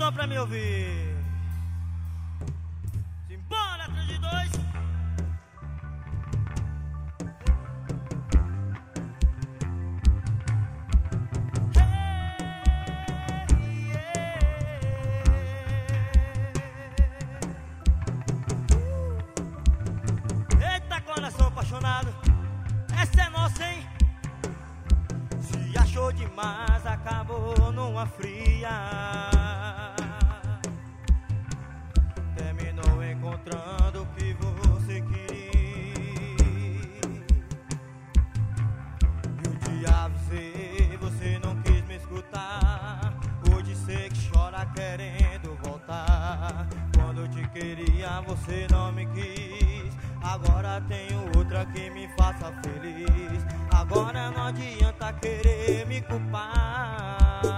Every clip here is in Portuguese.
som pra me ouvir. Simbora, 3 de 2. Eita, coração apaixonado, essa é nossa, hein? Se achou demais, acabou numa fria. Terminou encontrando o que você queria. E um dia avisei, você não quis me escutar. Hoje sei que chora querendo voltar. Quando eu te queria, você não me quis. Agora tenho outra que me faça feliz. Agora não adianta querer me culpar.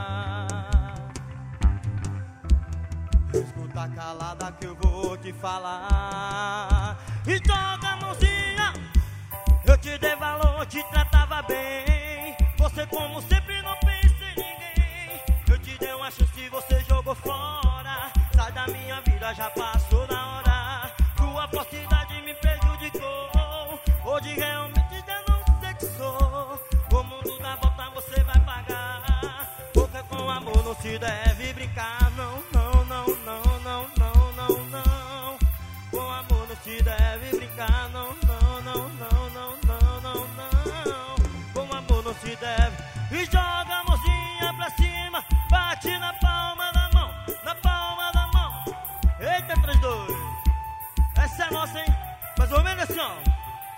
Escuta calada que eu vou te falar. E joga a mãozinha. Eu te dei valor, te tratava bem. Você como sempre não pensa em ninguém. Eu te dei uma chance e você jogou fora. Sai da minha vida, já passou da hora. Tua falsidade me prejudicou. Hoje realmente já não sei que sou. O mundo dá volta, você vai pagar. Porque com amor não se deve brincar. Não, não, não, não, não, não, não, não. Com amor não se deve brincar. Não, não, não, não, não, não, não, não. Com amor não se deve. E joga a mãozinha pra cima. Bate na palma da mão. Na palma da mão. Eita, 3, 2. Essa é nossa, hein? Mais ou menos assim, ó.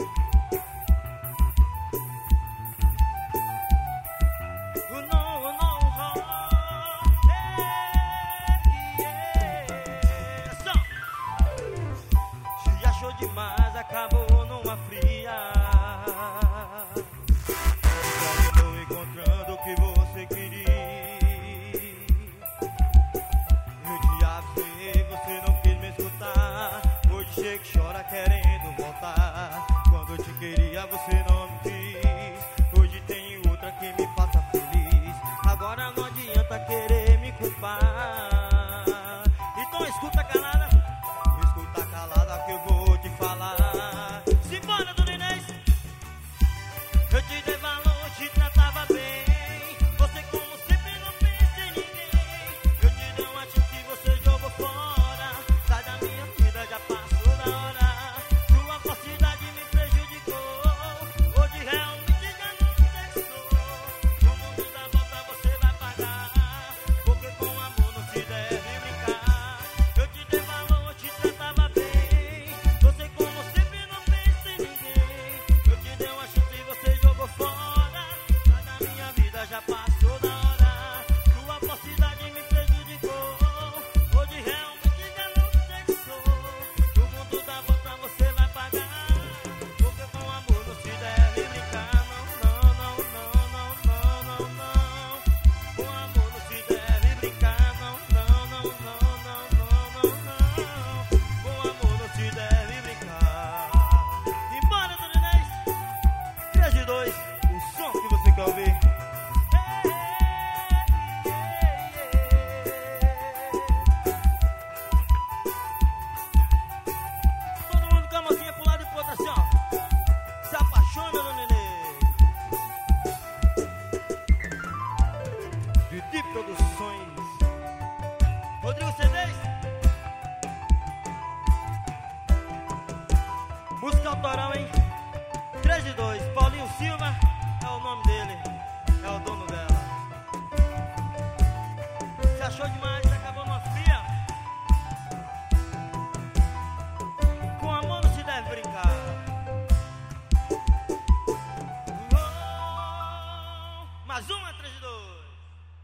Demais, acabou numa fria. Estou encontrando o que você queria. Eu te avisei, você não quis me escutar. Hoje chega e chora querendo voltar. Quando eu te queria, você não me quis. Hoje tem outra que me faça feliz. Agora não adianta querer me culpar. Então escuta calada. Escuta calada que eu vou te falar. Simbora, dona Inês. Eu te dei valor, te tratava bem. Você como sempre não pensa em ninguém. Eu te dei uma chance e você jogou fora. Sai da minha vida, já passou da hora. Sua falsidade me prejudicou. Hoje realmente já não sei que sou. O mundo dá volta, você vai pagar. Porque com amor não se deve brincar. Eu te dei valor, te tratava bem. Você como sempre não pensa em ninguém. Eu te dei uma chance e você jogou fora. Sai da minha vida, já passou da hora. Sua falsidade me prejudicou. Hoje realmente já não sei que sou. O mundo dá volta, você vai pagar. Porque com amor não se deve brincar. Não, não, não, não, não, não, não. Com amor não se deve brincar. Não, não, não, não, não, não, não, não. Com amor não se deve brincar. Embora, dona Inês. 3 de 2, o som que você quer ouvir. Todo mundo com a mãozinha pro lado e pro outro assim, ó. Se apaixona, dona Inês. Didi Produções. Rodrigo CDs. Música autoral, hein?